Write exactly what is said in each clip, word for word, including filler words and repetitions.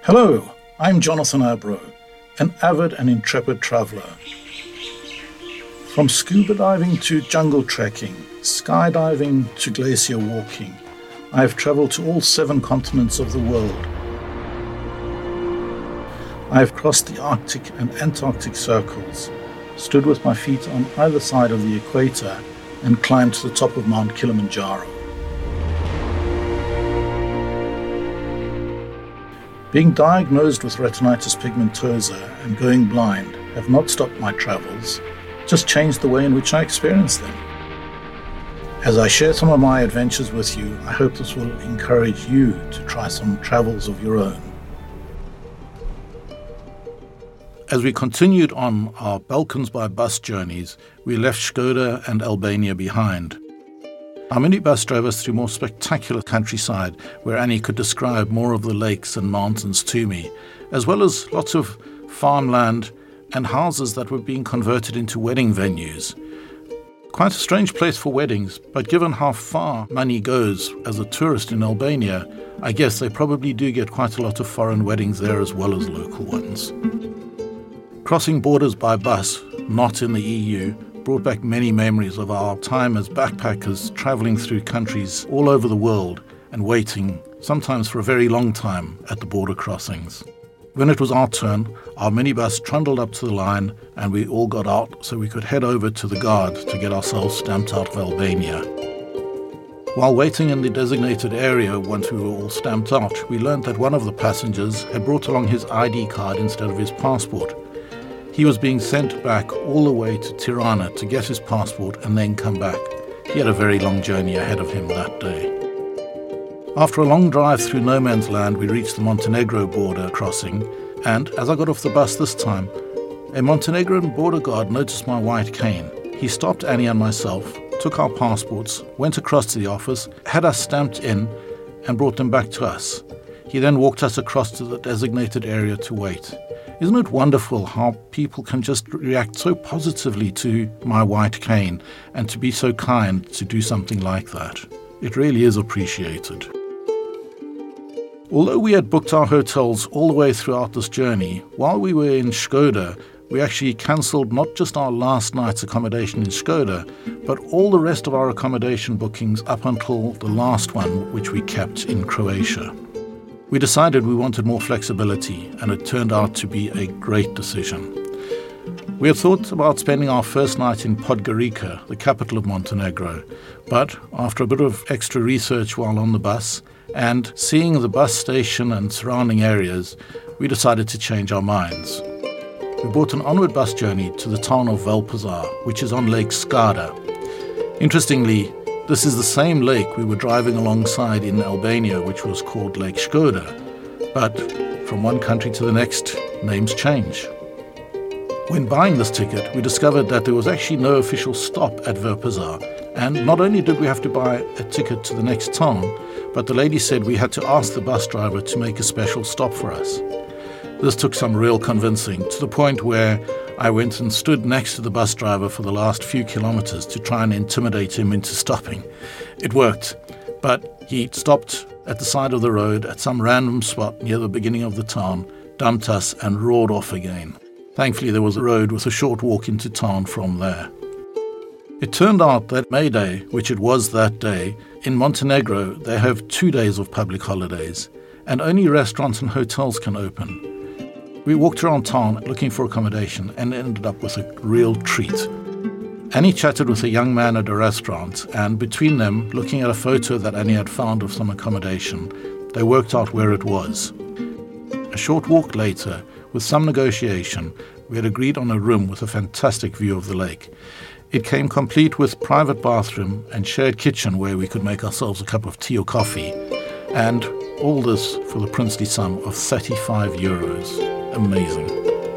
Hello, I'm Jonathan Abro, an avid and intrepid traveller. From scuba diving to jungle trekking, skydiving to glacier walking, I have travelled to all seven continents of the world. I have crossed the Arctic and Antarctic circles, stood with my feet on either side of the equator, and climbed to the top of Mount Kilimanjaro. Being diagnosed with retinitis pigmentosa and going blind have not stopped my travels, just changed the way in which I experience them. As I share some of my adventures with you, I hope this will encourage you to try some travels of your own. As we continued on our Balkans by bus journeys, we left Škoda and Albania behind. Our minibus drove us through more spectacular countryside where Annie could describe more of the lakes and mountains to me, as well as lots of farmland and houses that were being converted into wedding venues. Quite a strange place for weddings, but given how far money goes as a tourist in Albania, I guess they probably do get quite a lot of foreign weddings there as well as local ones. Crossing borders by bus, not in the E U, brought back many memories of our time as backpackers travelling through countries all over the world and waiting, sometimes for a very long time, at the border crossings. When it was our turn, our minibus trundled up to the line and we all got out so we could head over to the guard to get ourselves stamped out of Albania. While waiting in the designated area once we were all stamped out, we learned that one of the passengers had brought along his I D card instead of his passport. He was being sent back all the way to Tirana to get his passport and then come back. He had a very long journey ahead of him that day. After a long drive through no man's land, we reached the Montenegro border crossing, and as I got off the bus this time, a Montenegrin border guard noticed my white cane. He stopped Annie and myself, took our passports, went across to the office, had us stamped in, and brought them back to us. He then walked us across to the designated area to wait. Isn't it wonderful how people can just react so positively to my white cane and to be so kind to do something like that? It really is appreciated. Although we had booked our hotels all the way throughout this journey, while we were in Škoda, we actually cancelled not just our last night's accommodation in Škoda, but all the rest of our accommodation bookings up until the last one, which we kept in Croatia. We decided we wanted more flexibility, and it turned out to be a great decision. We had thought about spending our first night in Podgorica, the capital of Montenegro, but after a bit of extra research while on the bus and seeing the bus station and surrounding areas, we decided to change our minds. We bought an onward bus journey to the town of Valpazar, which is on Lake Skada. Interestingly, this is the same lake we were driving alongside in Albania, which was called Lake Škoda. But from one country to the next, names change. When buying this ticket, we discovered that there was actually no official stop at Valpazar. And not only did we have to buy a ticket to the next town, but the lady said we had to ask the bus driver to make a special stop for us. This took some real convincing, to the point where I went and stood next to the bus driver for the last few kilometers to try and intimidate him into stopping. It worked, but he stopped at the side of the road at some random spot near the beginning of the town, dumped us and roared off again. Thankfully, there was a road with a short walk into town from there. It turned out that May Day, which it was that day, in Montenegro they have two days of public holidays, and only restaurants and hotels can open. We walked around town looking for accommodation and ended up with a real treat. Annie chatted with a young man at a restaurant, and between them, looking at a photo that Annie had found of some accommodation, they worked out where it was. A short walk later, with some negotiation, we had agreed on a room with a fantastic view of the lake. It came complete with private bathroom and shared kitchen where we could make ourselves a cup of tea or coffee, and all this for the princely sum of thirty-five euros. Amazing.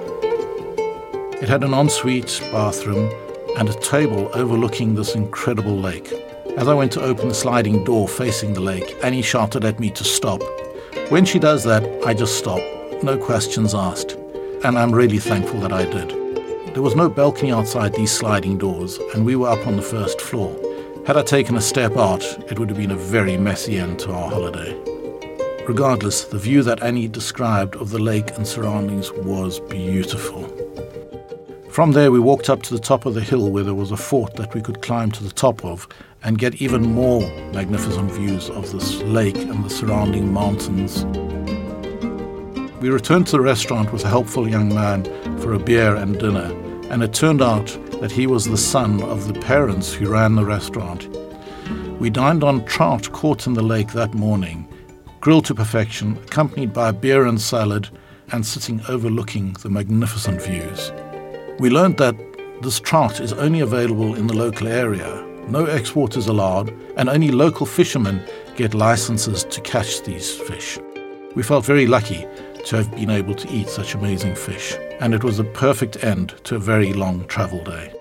It had an ensuite bathroom and a table overlooking this incredible lake. As I went to open the sliding door facing the lake, Annie shouted at me to stop. When she does that, I just stop, no questions asked, and I'm really thankful that I did. There was no balcony outside these sliding doors, and we were up on the first floor. Had I taken a step out, it would have been a very messy end to our holiday. Regardless, the view that Annie described of the lake and surroundings was beautiful. From there we walked up to the top of the hill where there was a fort that we could climb to the top of and get even more magnificent views of this lake and the surrounding mountains. We returned to the restaurant with a helpful young man for a beer and dinner, and it turned out that he was the son of the parents who ran the restaurant. We dined on trout caught in the lake that morning, grilled to perfection, accompanied by beer and salad, and sitting overlooking the magnificent views. We learned that this trout is only available in the local area, no export is allowed, and only local fishermen get licenses to catch these fish. We felt very lucky to have been able to eat such amazing fish, and it was a perfect end to a very long travel day.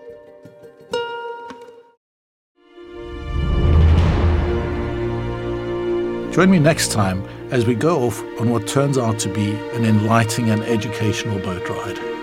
Join me next time as we go off on what turns out to be an enlightening and educational boat ride.